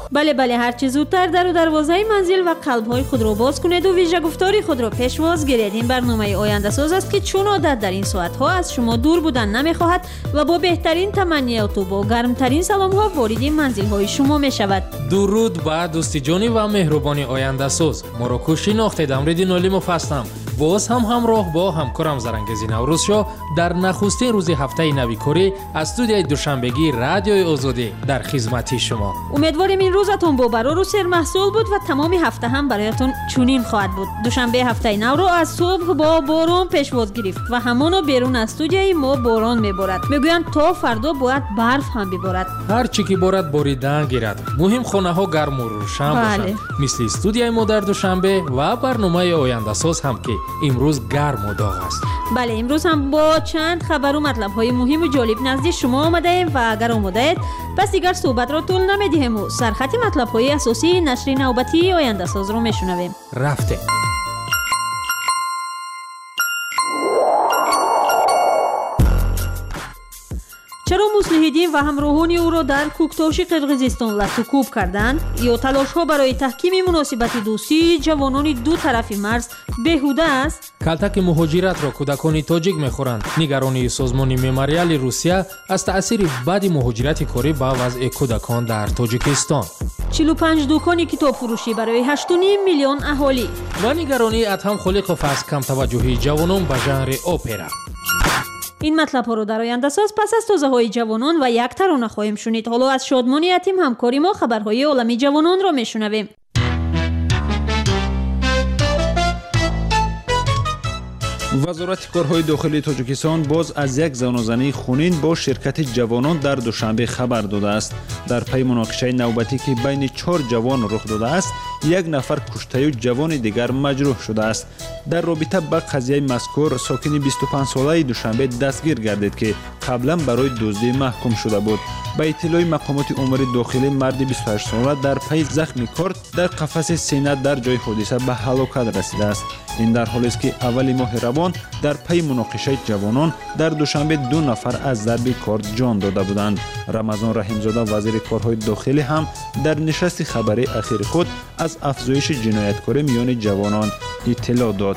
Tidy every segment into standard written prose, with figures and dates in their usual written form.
بله هر چه زودتر در و دروازه منزل و قلب‌های خود را باز کنید و ویژه گفتاری خود را پیشواز گیرید. این برنامه آینده ساز است که چون عادت در این ساعت‌ها از شما دور بودن نمی‌خواهد و با بهترین تمنیات و با گرمترین سلام‌ها وارد منزل‌های شما می‌شود. درود با دوستی جانی و مهربانی آینده ساز. ما را ناخته امرید نالی مفستم. باز هم همراه با همکارم زرنگزی نوروز شو در نخستین روز هفته نویکاری از استودیوی دوشنبگی رادیوی آزادی در خدمت شما. امیدواریم این روزتون با برار و سرمحصول بود و تمام هفته هم برایتون چنین خواهد بود. دوشنبه هفته نو رو از صبح با باران پیشواز گرفت و همونو بیرون از استودیوی ما باران میبارد. میگویند تا فردا باید برف هم ببارد. هر چی که بارد باریدن گیرد. مهم خانه ها گرم و روشن باشند. مثل استودیوی ما در دوشنبه و برنامه آینده ساز هم که امروز گرم و داغ است. بله امروز هم با چند خبر و مطلب های مهم و جالب نزد شما آمده ایم و اگر آماده اید پس دیگر صحبت را طول نمیدیم و سرخط مطلب های اساسی نشر نوبتی آینده ساز رو میشنویم. رفته چرا مصلح‌الدین و همراهان او را در کوکتاش قرقیزستان لطوکوب کردند یا تلاش‌ها برای تحکیم مناسبت دوستی جوانان دو طرف مرز بیهوده است؟ کلتک مهاجرت را کودکان تاجیک می‌خورند. نگرانی سازمان مموریال روسیه از تأثیر بد مهاجرت کاری به وضع کودکان در تاجیکستان. 45 دکان کتاب فروشی برای 8.5 میلیون اهالی و نگرانی ادهم خلیقوف از کم توجهی جوانان به ژانر اپرا. این مطلب ها رو در آینده ساز پس از تازه های جوانان و یک ترانه خواهیم شنید. حالا از شادمانی یتیم همکاری ما خبرهای عالمی جوانان را میشنویم. وزارت کارهای داخلی تاجیکستان باز از یک زنازنی خونین با شرکت جوانان در دوشنبه خبر داده است. در پی مناقشه نوبتی که بین 4 جوان رخ داده است، یک نفر کشته و جوان دیگر مجروح شده است. در رابطه با قضیه مذکور ساکن 25 ساله دوشنبه دستگیر گردید که قبلا برای دزدی محکوم شده بود. با اطلاع مقامات امور داخلی مرد 28 ساله در پی زخم کارد در قفس سینه در جای حادثه به هلاکت رسیده است. این در حالی است که اول ماه روان در پی مناقشه جوانان در دوشنبه 2 نفر از ضرب کارد جان داده بودند. رمضان رحیمزاده وزیر کارهای داخلی هم در نشست خبری اخیر خود از افزایش جنایتکاری میان جوانان اطلاع داد.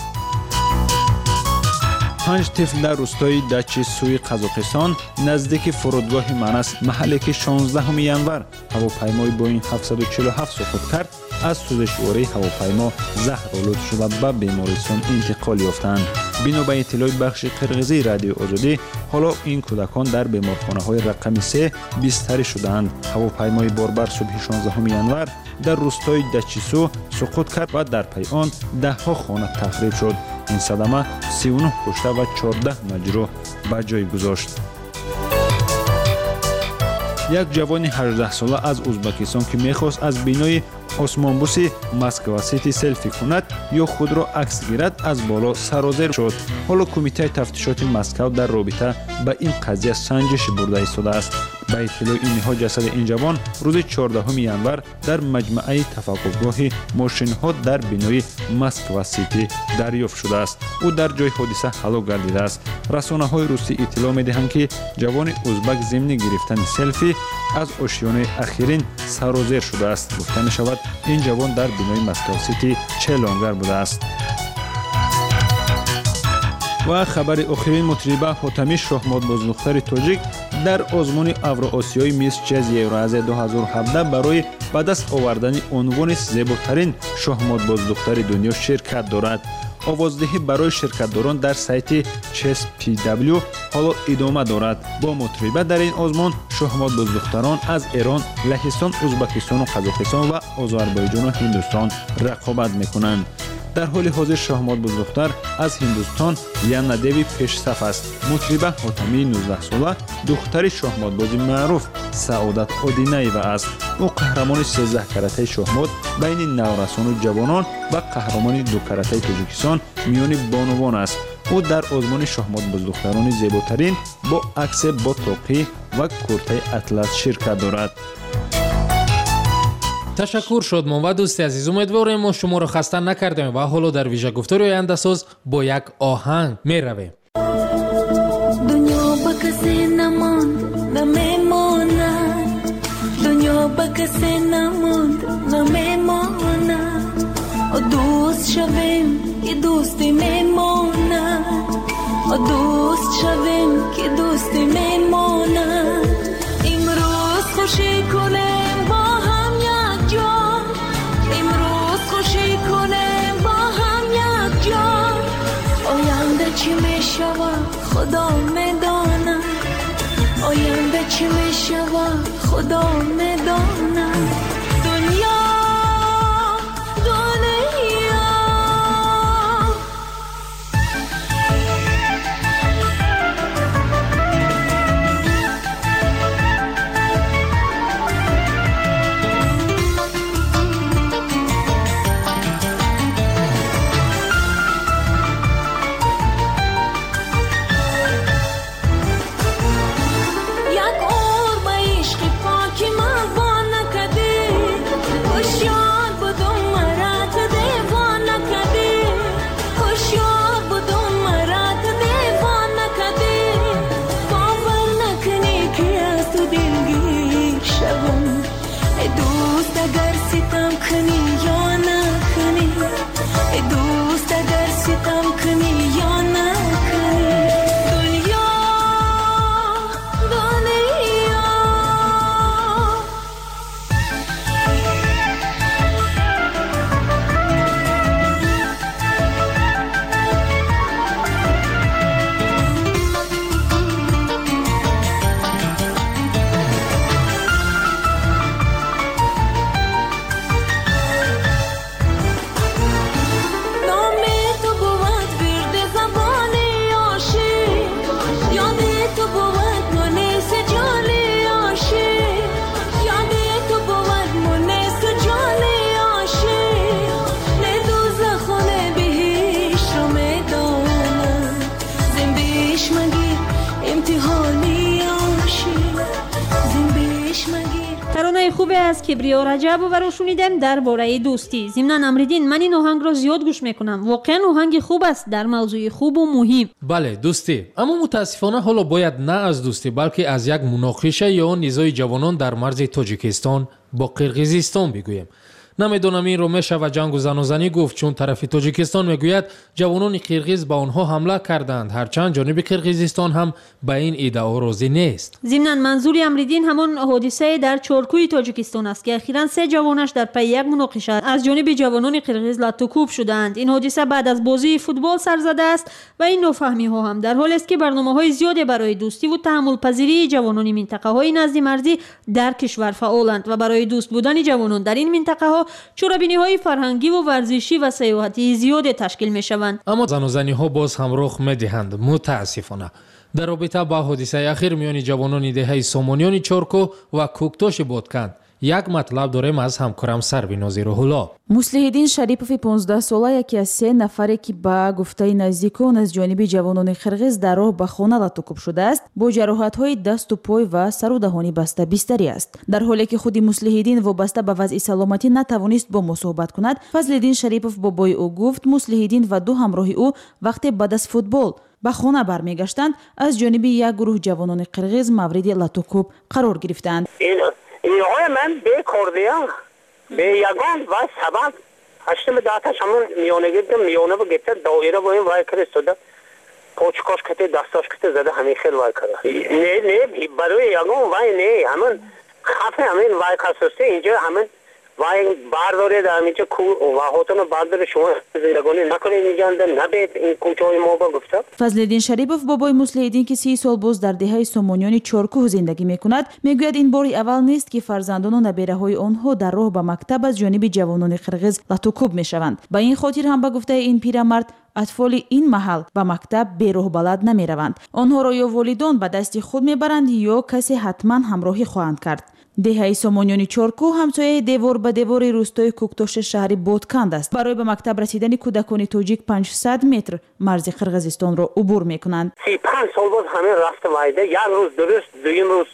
5 طفل در روستای دچی سوی قزاقستان نزدیک فرودگاه منس محلی که 16 ینور هواپیمای بوئینگ 747 سقوط کرد از سوزشواری هواپیما زهرآلود شده به بیمارستان انتقال یافتند. بنا به اطلاع بخش قرقیزی رادیو آزادی، حالا این کودکان در بیمارخانه‌های رقم 3 بستری شدند. هواپیمای باربر صبح 16 ینور در روستای دچیسو سقوط کرد و در پی آن 10 خانه تخریب شد. این صدمه 39 کشته و 14 مجروح به جای گذاشت. یک جوان 18 ساله از ازبکستان که میخواست از بینای اسمانبوس مسکو سیتی سلفی کند یا خود را عکس گیرد از بالا سرازیر شد. حالا کمیته تفتیشات مسکو در رابطه با این قضیه سنجش برده ایستاده است. با اطلاع اینها جسد این جوان روز 14 ینور در مجمع توقفگاه ماشین‌ها در بینای مسکو سیتی دریافت شده است. او در جای حادثه هلاک گردیده است. رسانه‌های روسی اطلاع می‌دهند که جوان ازبک ضمن گرفتن سلفی از آشیانه اخیرین سرازیر شده است. گفته می‌شود این جوان در بینای مسکو سیتی چلانگر بوده است. و خبر آخرین مطربه حاتمی شاهماد بازدختر تاجیک در آزمون اوراسیایی میس جاز یورازی 2017 برای به دست آوردن عنوان زیباترین شاهماد بازدختر دنیا شرکت دارد. آوازدهی برای شرکتداران در سایت چس پی دبلیو حالا ادامه دارد. با مطربه در این آزمون شاهماد بازدختران از ایران، لهستان، ازبکستان و قزاقستان و آذربایجان و هندوستان رقابت میکنند. در حال حاضر شاهماد بازدختر از هندوستان یانا دیوی پیش صف است. مطربه حاتمی 19 ساله دختر شاهماد باز معروف سعادت آدینایeva است. او قهرمان 13 کرته شاهماد بین نورسان و جوانان و قهرمان 2 کرته تاجیکستان میان بانوان است. او در آزمون شاهماد بازدختران زیباترین با عکس با توقی و کرته اطلس شرکت دارد. تشکر شادمان و دوستی عزیز، امیدواریم ما شما را خسته نکردیم و حالا در ویژه گفتاری آینده ساز با یک آهنگ می رویم. دنیا با کسی نماند نمیماند، دنیا با کسی نماند نمیماند دوست شویم که دوستی میماند دوست شویم که دوستی میماند امروز خوشی کنیم با هم یک جا امروز خوشی کنیم با هم یک جا آینده چی میشود خدا میداند آینده چی میشود خدا میداند دنیا خوبه از کبریا رجب و رو شنیدیم درباره دوستی. ضمن امریدین من این آهنگ رو زیاد گوش میکنم. واقعا آهنگ خوب است در موضوع خوب و مهم. بله دوستی، اما متاسفانه حالا باید نه از دوستی بلکه از یک مناقشه یا نزاع جوانان در مرز تاجیکستان با قرقیزستان بگوییم. نمیدونم این رو میشه و جنگ و زنی گفت، چون طرف تاجیکستان میگوید جوانان قرقیز به آنها حمله کردند، هرچند جانب قرقیزستان هم به این ادعا راضی نیست. ضمن منظور امریدین همون حادثه در چارکوی تاجیکستان است که اخیراً 3 جوانش در پی یک مناقشه از جانب جوانان قرقیز لطوکوب شدند. این حادثه بعد از بازی فوتبال سر زده است و این نافهمی ها هم در حالی است که برنامه‌های زیادی برای دوستی و تحمل پذیری جوانان منطقه‌های نزد مرزی در کشور فعالند و برای دوست بودن جوانان در این منطقه‌ها چرابینی‌های فرهنگی و ورزشی و سیاحتی زیاد تشکیل می‌شوند. اما زن‌ها باز هم رخ می‌دهند متاسفانه. در رابطه با حادثه اخیر میان جوانان دهه سامانیان چارکو و کوکتاش بادکند یک مطلب داریم از همکارم سربیناز روح‌الله. مصلح‌الدین شریپов 15 ساله یکی از 3 نفری که با گفته نزدیکان از جانب جوانان قرقیز در راه به خانه لطوکوب شده است با جراحت‌های دست و پای و سر و دهانی بسته بستری است. در حالی که خود مصلح‌الدین وابسته به وضع سلامتی نتوانست با ما صحبت کند، فضل‌الدین شریپов بابای او گفت مصلح‌الدین و 2 همراه او وقتی بعد از فوتبال به خانه برمیگشتند از جانب یک گروه جوانان قرقیز مورد لطوکوب قرار گرفتند. اینهای من به کردیا به یگان و سبب هشتم داتش همون میانه گفتم میانه با گفته دایره با این وای کرد استوده پوچکاش کته دستاش کته زده همین خیل وای کرد نه برای یگان وای نه همون خفه همین وای کسسته اینجا همین وای بارداره در اینجا کو و هاتون بارداره شما زیرگانی نکنید اینجا نبید این کوچه‌های ما با گفته. فضل‌الدین شریپов بابای مصلح‌الدین که 30 سال باز در دهه سامانیان چارکوه زندگی میکند میگوید این بار اول نیست که فرزندان و نبیره‌های آنها در راه به مکتب از جانب جوانان قرقیز لطوکوب میشوند. با این خاطر هم به گفته این پیرمرد اطفال این محل به مکتب بیراه بلد نمی روند. آنها را یا والدان به دست خود میبرند یا کسی حتما همراهی خواهند کرد. دهه سامانیان چارکو همسایه دیوار به دیوار روستای کوکتاش شهر بادکند است. برای به مکتب رسیدن کودکان تاجیک 500 متر مرز قرقیزستان را عبور میکنند. 35 سال بود همین رفت وایده یک روز درست دویم روز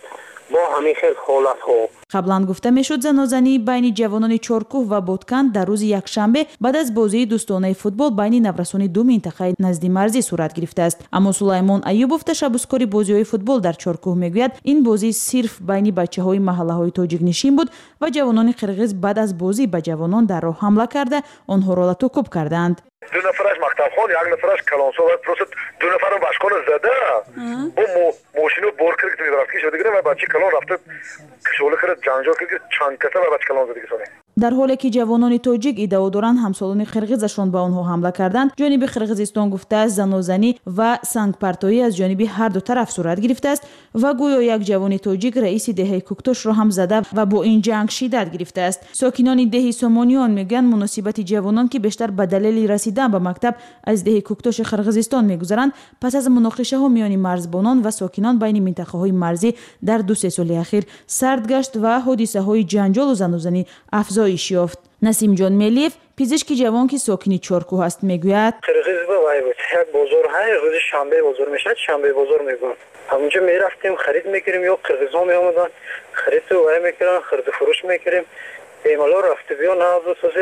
با همین خیلی حالت ها. قبلا گفته میشد زنازنی بین جوانان چارکوه و بادکند در روز یکشنبه بعد از بازی دوستانه فوتبال بین نورسان دو منطقه نزد مرزی صورت گرفته است. اما سلیمان ایوبов تشبثکار بازی‌های فوتبال در چارکوه میگوید این بازی صرف بین بچه‌های محله‌های تاجیک نشین بود و جوانان قرغیز بعد از بازی به جوانان در راه حمله کرده آنها را توکوب کردند. دو نفرش مکتبخوان، یک نفرش کلانسو و پروست دو نفرم باشکان زده. با ماشینو بار کرد که می‌رفت که شده دیگه و بچه کلان رفته کشوله کرد جنجال کرد چند کسه و بچه کلان زده سونه. در حالی که جوانان تاجیک ادعا دارند همسالان قرغیزشان به آنها حمله کردند، جانب قرغیزستان گفته است زنازنی و سنگپرتایی از جانب هر دو طرف صورت گرفته است و گویا یک جوان تاجیک رئیس دهه کوکتوش را هم زده و با این جنگ شدت گرفته است. ساکنان دهه سامانیان میگن مناسبت جوانان که بیشتر به دلیل رسیدن به مکتب از دهه کوکتوش قرغیزستان میگذرند پس از مناقشه ها میان مرزبانان و ساکنان بین منطقه های مرزی در 2-3 سال اخیر سرد گشت و حادثه های جنجال و زنازنی افزایش یافت. نسیم جان ملیف پزشک جوان که ساکن چارکوه است میگوید قرغیز با وای بود یک بازار های روز شنبه بازار میشد شنبه بازار میگن همونجا میرفتیم خرید میکردیم یا قرغیزا میآمدن خرید و وای میکردن خرید و فروش میکردیم ایمالا رفته بیا نهضت سازی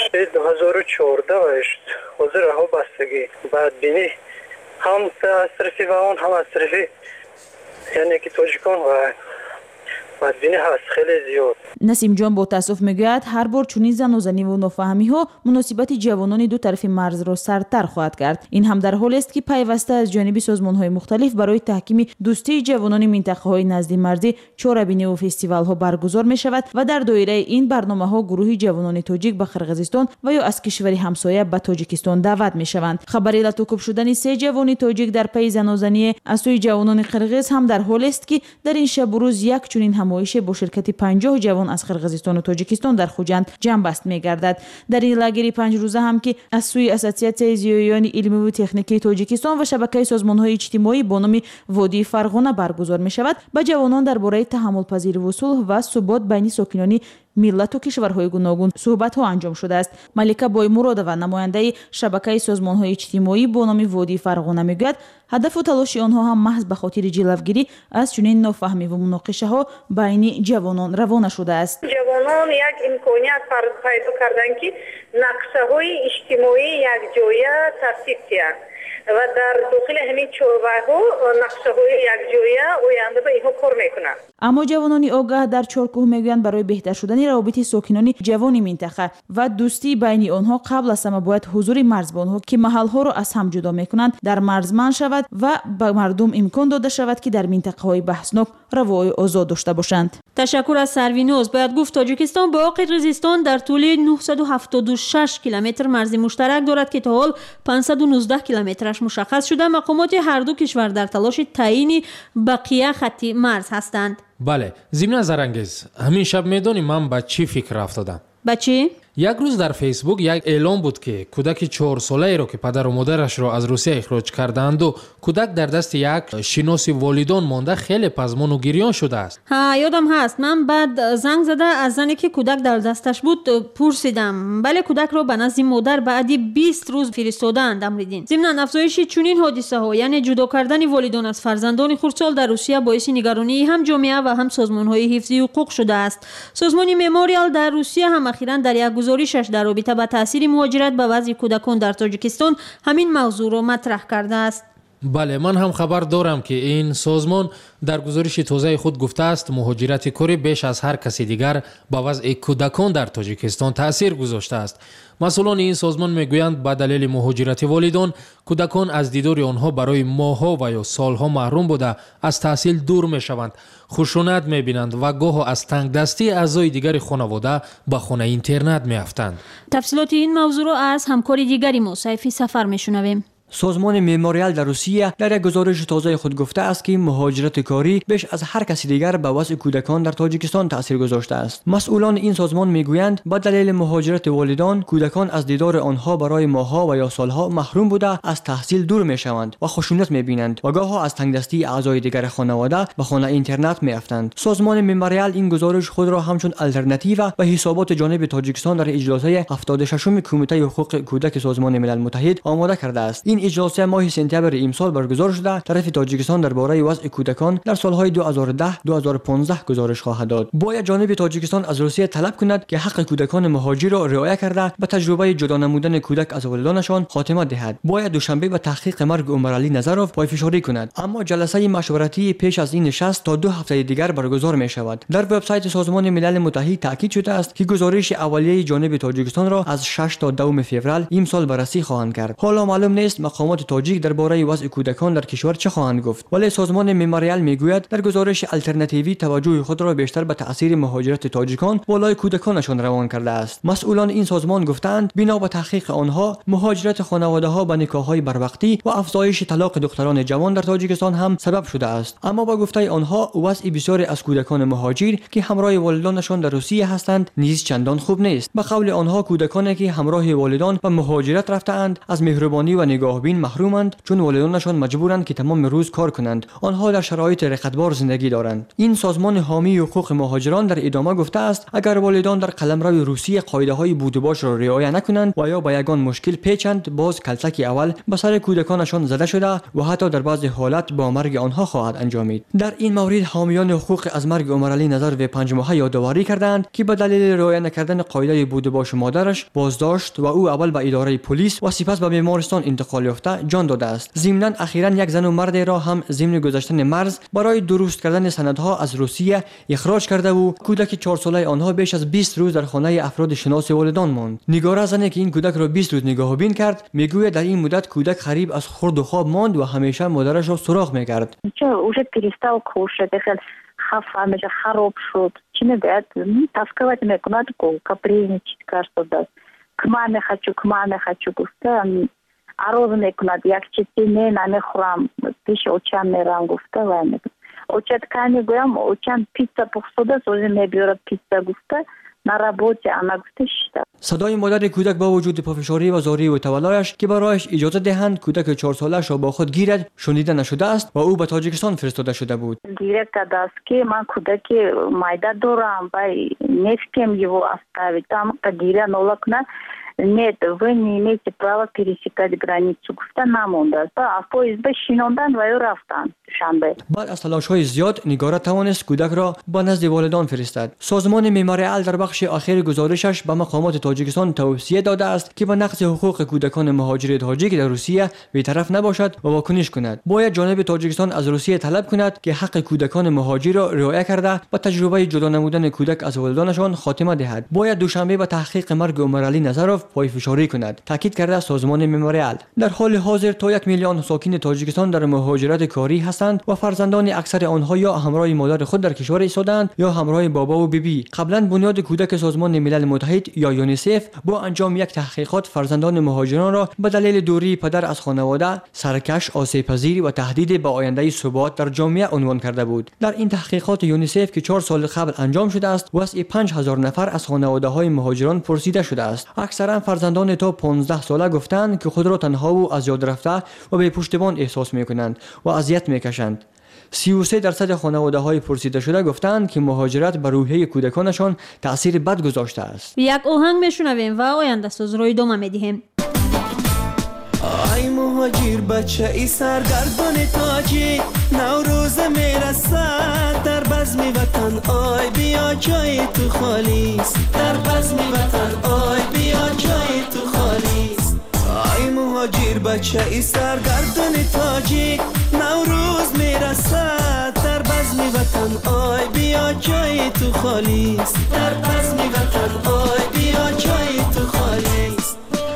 2014 وایش حاضر ها بستگی بعد بینی هم از طرفی و اون هم از طرفی یعنی که تاجیکان و بدبینی هست خیلی زیاد. نسیم جان با تاسف میگوید هر بار چنین زنازنی و نافهمی ها مناسبت جوانان دو طرف مرز را سردتر خواهد کرد. این هم در حالی است که پیوسته از جانب سازمان های مختلف برای تحکیم دوستی جوانان منطقه های نزدی مرزی چهاربینی و فستیوال ها برگزار می شود و در دایره این برنامه ها گروه جوانان تاجیک به قرغیزستان و یا از کشور همسایه به تاجیکستان دعوت می شوند. خبری لطوکوب شدن 3 جوان تاجیک در پی زنازنی از سوی جوانان قرغیز هم در حالی است که در این شب و روز یک چنین نمایش با شرکت 50 جوان از قرغیزستان و تاجیکستان در خوجند جمع بست می‌گردد. در این لاگری 5 روزه هم که از سوی اساسیاسیون زیویان علمی و تکنیکی تاجیکستان و شبکه سازمان‌های اجتماعی با نام وادی فرغانه برگزار می‌شود با جوانان درباره تحمل پذیری و صلح و ثبات بین ساکنان ملت و کشورهای گوناگون صحبت‌ها انجام شده است. ملکه بایمرادова نماینده شبکه سازمان‌های اجتماعی با نام وادی فرغانه میگوید هدف و تلاش آنها هم محض به خاطر جلوگیری از چنین نافهمی و مناقشه‌ها بین جوانان روانه شده است. جوانان یک امکانیت پیدا کردند که نقشه‌های اجتماعی یک جایه ترتیب کنند و در داخل همین چوبه‌ها نقشه‌های یک جایه آینده به اینها کار میکنند. اما جوانان آگاه در چارکوه میگویند برای بهتر شدن روابط ساکنان جوان منطقه و دوستی بین آنها قبل از همه باید حضور مرزبان‌ها که محل‌ها را از هم جدا میکنند در مرزمند شود و به مردم امکان داده شود که در منطقه‌های بحثناک روای آزاد داشته باشند. تشکر از سروینوز. باید گفت تاجیکستان با قرغیزستان در طول 976 کیلومتر مرز مشترک دارد که تا حال 519 کیلومترش مشخص شده. مقامات هر دو کشور در تلاش تعیین بقیه خط مرز هستند. بله، ضمن زرانگیز همین شب میدونی من به چی فکر افتادم؟ به چی؟ یک روز در فیسبوک یک اعلام بود که کودک 4 ساله را که پدر و مادرش را از روسیه اخراج کردند و کودک در دست یک شناس والدان مانده خیلی پزمان و گریان شده است. ها، یادم هست. من بعد زنگ زده از زنی که کودک در دستش بود پرسیدم. بله، کودک را به نزد مادر بعد 20 روز فرستادند امریدین. ضمن افزایش چنین حادثه ها یعنی جدا کردن والدان از فرزندان خردسال در روسیه باعث نگرانی هم جامعه و هم سازمان های حفظی حقوق شده است. سازمان مموریال در روسیه هم اخیراً در یک گزارشش در رابطه با تاثیر مهاجرت به وضع کودکان در تاجیکستان همین موضوع را مطرح کرده است. بله، من هم خبر دارم که این سازمان در گزارش تازه خود گفته است مهاجرت کره بیش از هر کسی دیگر با وضع کودکان در تاجیکستان تاثیر گذاشته است. مسئولان این سازمان میگویند به دلیل مهاجرت والدان کودکان از دیدار آنها برای ماه‌ها و یا سال‌ها محروم بوده از تحصیل دور میشوند، خشونت میبینند و گاه از تنگ دستی اعضای دیگر خانواده به خانه اینترنت میافتند. تفصیلات این موضوع را از همکار دیگری ما سیفی سفر میشنویم. سازمان مموریال در روسیه در یک گزارش تازه خود گفته است که مهاجرت کاری بیش از هر کسی دیگر به وضع کودکان در تاجیکستان تاثیر گذاشته است. مسئولان این سازمان میگویند با دلیل مهاجرت والدان کودکان از دیدار آنها برای ماه‌ها و یا سالها محروم بوده از تحصیل دور میشوند و خشونت میبینند و گاه از تنگدستی اعضای دیگر خانواده به خانه اینترنت میافتند. سازمان مموریال این گزارش خود را همچون الترناتیو و حسابات جانب تاجیکستان در اجلاسه 76 کمیته حقوق کودک سازمان ملل متحد آماده کرده است. این اجلاس ماه سپتامبر امسال برگزار شده. طرف تاجیکستان درباره وضع کودکان در سالهای 2010 2015 گزارش خواهد داد. باید جانب تاجیکستان از روسیه طلب کند که حق کودکان مهاجر را رعایت کرده به تجربه جدا نمودن کودک از والدانشان خاتمه دهد. باید دوشنبه به تحقیق مرگ عمر علی نظروف پایفشاری کند. اما جلسه مشورتی پیش از این نشست تا 2 هفته دیگر برگزار می شود. در وبسایت سازمان ملل متحد تاکید شده است که گزارش اولیه جانب تاجیکستان را از 6 تا 2 فوریه امسال بررسی خواهند کرد. حالا معلوم نیست مقامات تاجیک درباره وضع کودکان در کشور چه خواهند گفت، ولی سازمان مموریال میگوید در گزارش آلترناتیوی توجه خود را بیشتر به تاثیر مهاجرت تاجیکان بالای کودکانشان روان کرده است. مسئولان این سازمان گفتند بنا به تحقیق آنها مهاجرت خانواده‌ها به نکاح‌های بروقتی و افزایش طلاق دختران جوان در تاجیکستان هم سبب شده است. اما با گفته آنها وضع بسیاری از کودکان مهاجر که همراه والدانشان در روسیه هستند نیز چندان خوب نیست. به قول آنها کودکانی که همراه والدان به مهاجرت رفته‌اند از مهربانی و نگاهبین محرومند، چون والدانشان مجبورند که تمام روز کار کنند. آنها در شرایط رقتبار زندگی دارند. این سازمان حامی حقوق مهاجران در ادامه گفته است اگر والدان در قلمرو روسیه قاعده‌های بود و باش را رعایت نکنند و یا به یگان مشکل پیچند، باز کلتک اول به سر کودکانشان زده شده و حتی در بعضی حالات با مرگ آنها خواهد انجامید. در این مورد حامیان حقوق از مرگ عمر علی نظروف 5 ماهه یادآوری کردند که به دلیل رعایت نکردن قاعده بود و باش مادرش بازداشت و او اول به اداره پلیس و سپس به بیمارستان انتقال یافته جان داده است. ضمناً اخیراً یک زن و مرد را هم ضمن گذشتن مرز برای درست کردن سندها از روسیه اخراج کرده و کودک 4 ساله آنها بیش از 20 روز در خانه افراد شناس والدان ماند. نگاره زنی که این کودک را 20 روز نگاهبین کرد میگوید در این مدت کودک خریب از خورد و خواب ماند و همیشه مادرش را سراغ میکرد. уже перестал кушать, хавамеже خراب شد. چی میگوید؟ تاسکوات میکند کو کپریزنичать каждый раз. к маме хочу گفته عروض میکند یک چیزی نمیخورم پیش اوچم میرم گفته و میگم اوچت کانی گویم اوچم پیتزا پخسوده سوزی میبیورد پیتزا گفته на работе она گفته شده. صدای مادر کودک با وجود پافشاری و زاری و تولایش که برایش اجازه دهند کودک 4 سالش را با خود گیرد شنیده نشده است و او به تاجیکستان فرستاده شده بود. گیرد است که من کودک مایده دارم و نمی‌تونم его оставить там گیره نولا کنه. Нет, вы не имеете права пересекать границу. گفته نمونده. با پاییز به شیناندن و رفتن شنبه. بعد از تلاش‌های زیاد نگاره توانست کودک را به نزد والدان فرستاد. سازمان مموریال در بخش آخر گزارشش به مقامات تاجیکستان توصیه داده است که به نقض حقوق کودکان مهاجر تاجیک در روسیه بی‌طرف نباشد و واکنش کند. باید جانب تاجیکستان از روسیه طلب کند که حق کودکان مهاجر را رعایت کرده و تجربه جدا نمودن کودک از والدانشان خاتمه دهد. باید دوشنبه به تحقیق مرگ عمر علی نظروف پایفشاری کند، تاکید کرده سازمان مموریال. در حال حاضر تا 1 میلیون ساکن تاجیکستان در مهاجرت کاری هستند و فرزندان اکثر آنها یا همراه مادر خود در کشور ایستادند یا همراه بابا و بیبی. قبلا بنیاد کودک سازمان ملل متحد یا یونیسف با انجام یک تحقیقات فرزندان مهاجران را به دلیل دوری پدر از خانواده سرکش، آسیب‌پذیر و تهدید به آینده ثبات در جامعه عنوان کرده بود. در این تحقیقات یونیسف که 4 سال قبل انجام شده است، وضع 5000 نفر از خانواده‌های مهاجران پرسیده شده است. اکثرا فرزندان تا 15 ساله گفتند که خود را تنها و از یاد رفته و بی پشتیبان احساس می‌کنند و اذیت می‌کشند. 33% خانواده‌های پرسیده شده گفتند که مهاجرت بر روحیه کودکانشان تأثیر بد گذاشته است. یک آهنگ میشنویم و آینده ساز رو ادامه میدیم. ای مهاجر بچه ای سرگردان تاجی نوروز میرسد در بزم وطن آی بیا جای تو خالیست در بزم وطن آی بیا جای تو خالیست ای مهاجر بچه ای سرگردان تاجی نوروز میرسد در بزم وطن آی بیا جای تو خالیست در بزم وطن آی بیا جای تو خالیست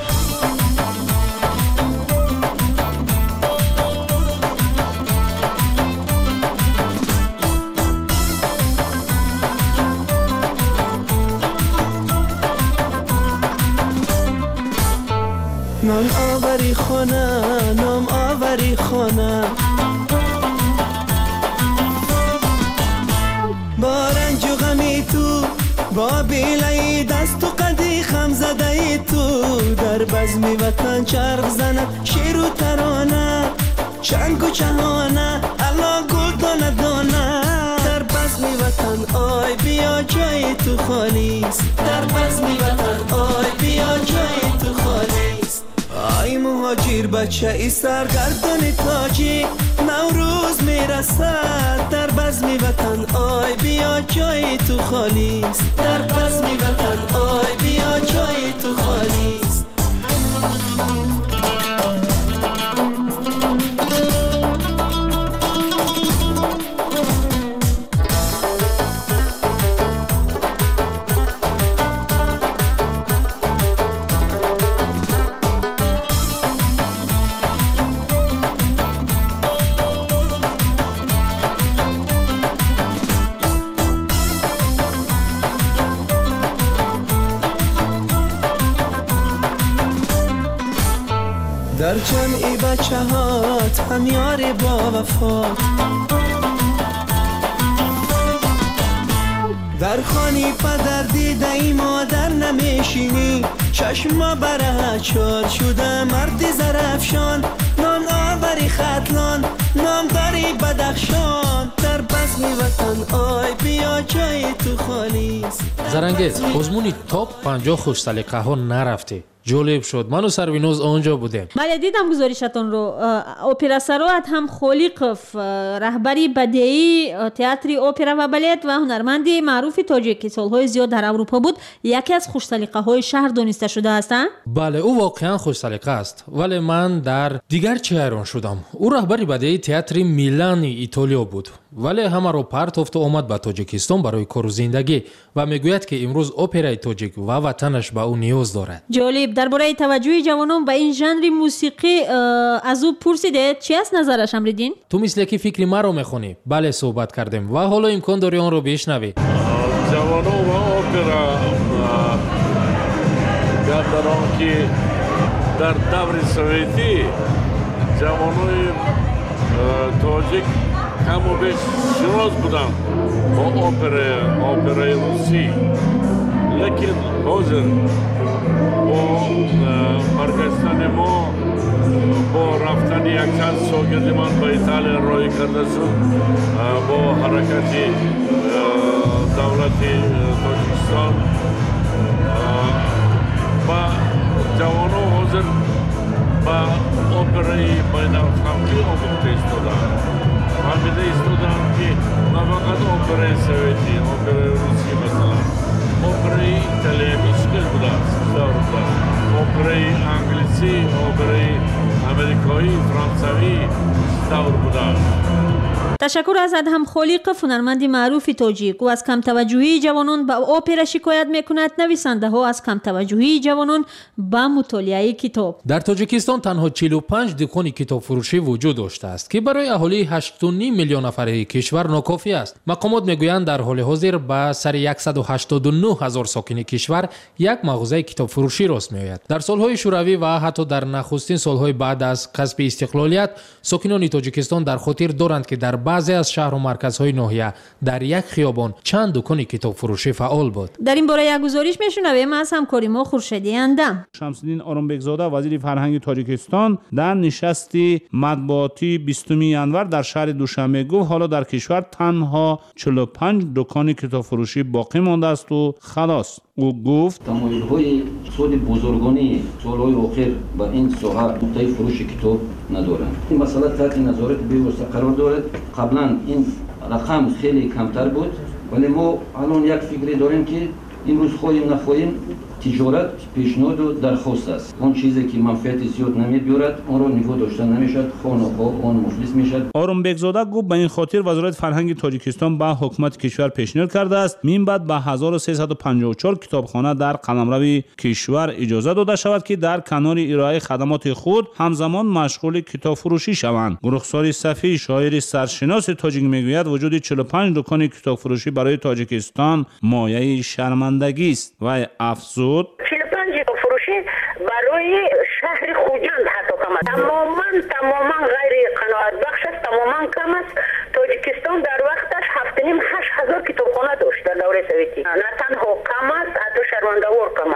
نام آوری خانه نام آوری خانه با رنج و غمی تو با بیلای دست و قدی خم زده تو در بزم وطن چرخ زند شیر و ترانه چنگ و چهانه الا گل دانه دانه در بزم وطن آی بیا جای تو خالیست در بزم وطن آی بیا جای تو خالیست ای مهاجر بچه ای سرگردان تاجیک نوروز میرسد در بزم وطن آی بیا جای تو خالیست در بزم وطن آی بیا جای تو خالیست در جمعی بچه هات هم یار با وفات در خانی پدر دیده ای مادر نمیشینی چشما بره چار شده مرد زرفشان نام آوری خطلان نام داری بدخشان در بزم وطن آی بیا جای تو خالیست. زرنگیز озмуни топ 50 хушсалиқаҳо нарафтӣ. جالب شد. من و سروینوز آنجا بودیم. بله دیدم گزارشتون رو. اپرا سروات هم خالقوف رهبری بدیعی تئاتر اپرا و بالت و هنرمندی معروفی تاجیکی سالهای زیاد در اروپا بود. یکی از خوش‌سلیقه‌های شهر دانسته شده هستند؟ بله او واقعا خوش‌سلیقه است. ولی من در دیگر چی حیران شدم. او رهبری بدیعی تئاتر میلان ایتالیا بود. ولی همه رو پرتافت و آمد به تاجیکستان برای کار و زندگی و میگوید که امروز اپرای تاجیک و وطنش به او نیاز دارد. جالب. درباره توجه جوانان به این ژانر موسیقی از او پرسیده چی است نظرش امریدین؟ تو مثل که فکر ما رو میخونی. بله صحبت کردیم و حالا امکان داری آن رو بشنوی. جوانان و اپرا گردران که در دور سوویتی جوانای تاجیک کم و بیش شناس بودن با اپرای روسی لیکن حاضر با برگشتن ما با رفتن یک چند شاگرد من به ایتالیا راه کرده شد با حرکت دولت تاجیکستان و جوانان حاضر به اپرای بین‌المللی آموخته ایستادند. فهمیده ایستادند که نه فقط اپرای سوویتی، اپرای روسی مثلا اپرای ایتالیایی مشکل بوده است. اپرای انگلیسی، اپرای امریکایی، فرانسوی دور بوده است. تشکر از ادهم خالق هنرمند معروف تاجیک. او از کم توجهی جوانان به اپرا شکایت میکند. نویسنده ها از کم توجهی جوانان به مطالعه کتاب. در تاجیکستان تنها 45 دکان کتاب فروشی وجود داشته است که برای اهالی 8.5 میلیون نفره کشور ناکافی است. مقامات میگویند در حال حاضر به سر 189 هزار ساکن کشور یک مغازه کتاب فروشی راست میآید. در سالهای شوروی و حتی در نخستین سالهای بعد از کسب استقلالیت ساکنان تاجیکستان در خاطر دارند که در بعضی از شهر و مرکزهای ناحیه در یک خیابان چند دکان کتاب فروشی فعال بود. در این باره یک گزارش میشنویم از همکاری ما خورشیدی اندم. شمس‌الدین آرامبکزاده وزیر فرهنگ تاجیکستان در نشستی مطبوعاتی 20 ینور در شهر دوشنبه گفت حالا در کشور تنها 45 دکان کتاب فروشی باقی مانده است و خلاص. او گفت تمایل‌های اقتصاد بزرگانی سال‌های اخیر با این ساحه نقطه فروش کتاب ندارند. این مسئله تحت نظارت بی‌واسطه قرار دارد. قبلا این رقم خیلی کمتر بود ولی ما الان یک فکری داریم که امروز خواهیم نخواهیم تجارت پیشنهاد و درخواست است. اون چیزی که منفعت زیاد نمی‌بیارد اون رو نگاه داشته نمی‌شد، خانه‌ها اون مفلس می‌شد. آرامبکزاده گفت به این خاطر وزارت فرهنگ تاجیکستان به حکومت کشور پیشنهاد کرده است من بعد به 1354 کتابخانه در قلمرو کشور اجازه داده شود که در کنار ارائه خدمات خود همزمان مشغول کتاب فروشی شوند. رخسار صفی شاعر سرشناس تاجیک میگوید وجود 45 دکان کتاب فروشی برای تاجیکستان مایه شرمندگی است و افزود 45 فروشی برای شهر خوجند حتی کم است. تماما غیر قناعت بخش است، تماما کم است. تاجیکستان در وقتش 7,5-8 هزار کتابخانه داشت در دوره سوویتی. نه تنها کم است، حتی شرمنده‌آور کم است.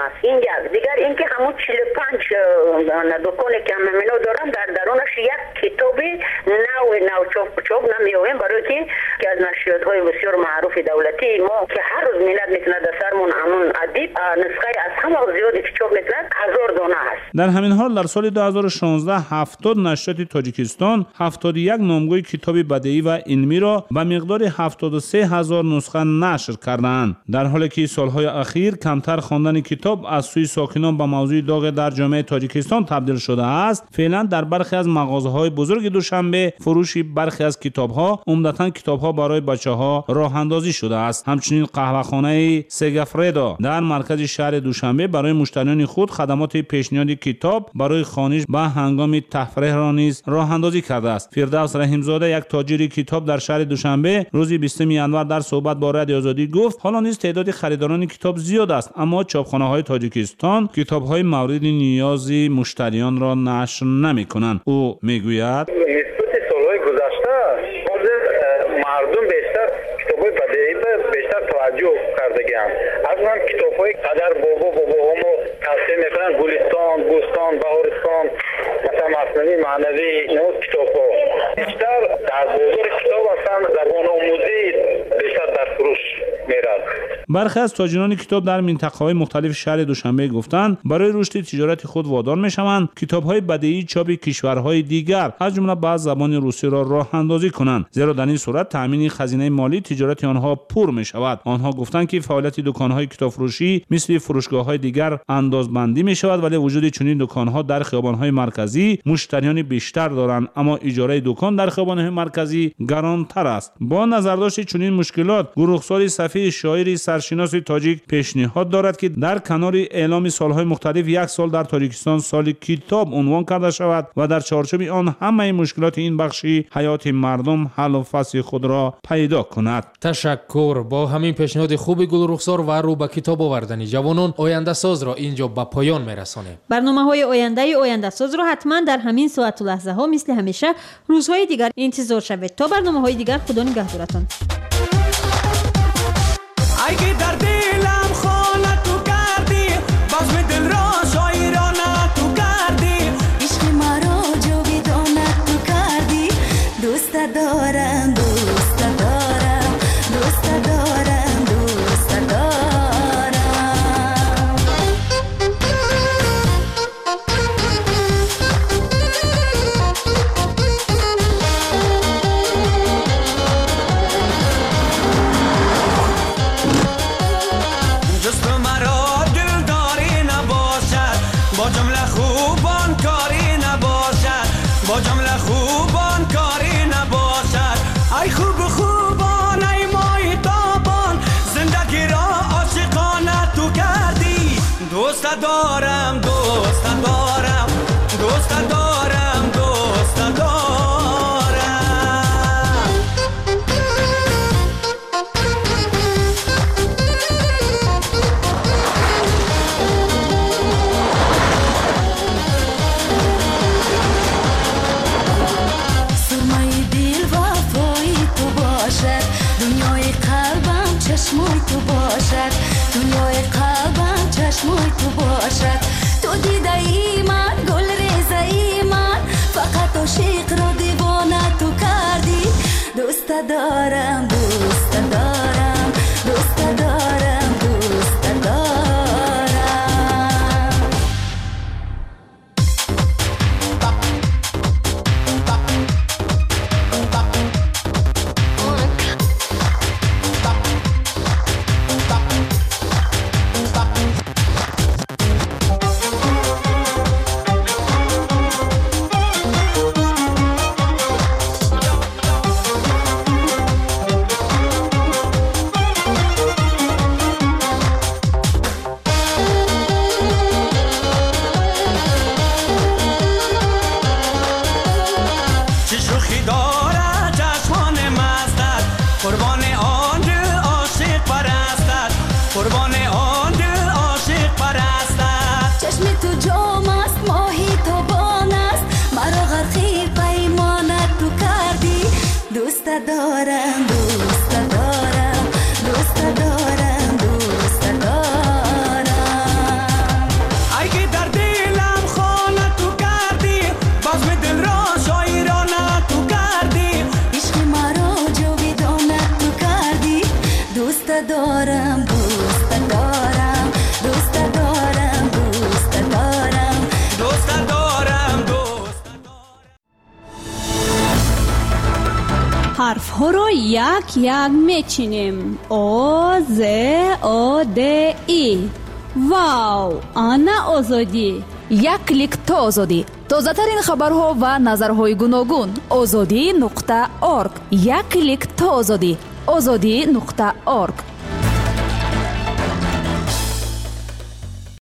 است. این یک دیگر اینکه همون 45 دکانی که همینو دارن در درونش یک کتابی نو چاپ نمیویم برای که از نشریات‌های بسیار معروف دولتی ما که هر روز ملت میتونه در سرمون همون ادیب نسخه از همه زیادی که چاپ میکنه 1000 دانه است. در همین حال در سال 2016 70 نشریات تاجیکستان 71 نامگوی کتاب بدیعی و علمی را به مقدار 73000 نسخه نشر کردند، در حالی که سالهای اخیر کمتر خواندن کتاب از سوی ساکنان به موضوع داغ در جامعه تاجیکستان تبدیل شده است. فعلا در برخی از مغازه‌های بزرگ دوشنبه فروش برخی از کتاب‌ها، عمدتاً کتاب‌ها برای بچه‌ها، راه اندازی شده است. همچنین قهوه‌خانه سگافردا در مرکز شهر دوشنبه برای مشتریان خود خدمات پیشنهاد کتاب برای خوانش به هنگام تفریح را نیز راه اندازی کرده است. فردوس رحیمزاده، یک تاجر کتاب در شهر دوشنبه، روز 20 ینور در صحبت با رادیو آزادی گفت حالا نیز تعداد خریداران کتاب زیاد است، اما چاپخانه‌های تاجیکستان کتاب‌های مورد نیاز مشتریان را نشر نمی‌کنند. او میگوید مردم بیشتر کتاب‌های بدیعی به بیشتر توجه کردگی‌اند. از من کتاب‌های قدر بابامو تفسیر می‌کنن، گلستان، بوستان، بهارستان، مثلا مثنوی معنوی، اینو کتاب‌ها بیشتر در بازار کتاب هستند. زبان آموزی بیشتر در فروش میرد. برخی از تاجران کتاب در منطقه‌های مختلف شهر دوشنبه گفتند برای رشد تجارت خود وادار می‌شوند کتاب‌های بدیعی چاپ کشورهای دیگر از جمله به زبان روسی را راه اندازی کنند، زیرا در این صورت تامین خزینه مالی تجارت آنها پر می‌شود. آنها گفتند که فعالیت دکان‌های کتابفروشی مثل فروشگاه‌های دیگر اندازبندی می‌شود، ولی وجود چنین دکان‌ها در خیابان‌های مرکزی مشتریان بیشتر دارند، اما اجاره دکان در خیابان‌های مرکزی گران‌تر است. با نظرداشت چنین مشکلات، گروهسال صفی شاعری سرشناس تاجیک پیشنهاد دارد که در کنار اعلام سال‌های مختلف یک سال در تاجیکستان سال کتاب عنوان کرده شود و در چارچوب آن همه مشکلات این بخشی حیات مردم حل و فصل خود را پیدا کند. تشکر. با همین پیشنهاد خوب گلرخسار و رو به کتاب آوردن جوانان آینده ساز را اینجا به پایان میرسانیم. برنامه‌های آینده ساز را حتما در همین ساعت و لحظه ها مثل همیشه روزهای دیگر انتظار شوید. تا برنامه‌های دیگر خدا نگهدارتان. اگه در دلم خانه تو کردی، بزم دل را شاعرانه تو کردی، عشق مرا جاودانه تو کردی. دوست دارم دوست دارم دوست دارم دوست دارم. جست مرا دلداری نباشد، با جمله خوبان کاری نباشد، با جمله خوبان کاری نباشد. ای خوب خوبان ای مای تابان، زندگی را عاشقانه تو کردی. دوست دارم دوست دارم دوست دارم دوست دارم. سرمای دل وفای تو باشد، دنیای قلبم چشمای تو باشد، دنیای قلبم چشمای تو باشد. تو دیده ای من گل ریزه ای من، فقط عاشق را دیوانه تو کردی. دوست دارم دوست دارم دوست دارم دوست دارم. دارم دوست دارم دوست دارم دوست دارم. ҳарфҳоро як мечинем. О З О Д И. вау, ана озодӣ. як клик то озодӣ. тозатарин хабарҳо ва назарҳои гуногун. озодӣ.орг. як клик то озодӣ. озодӣ.орг.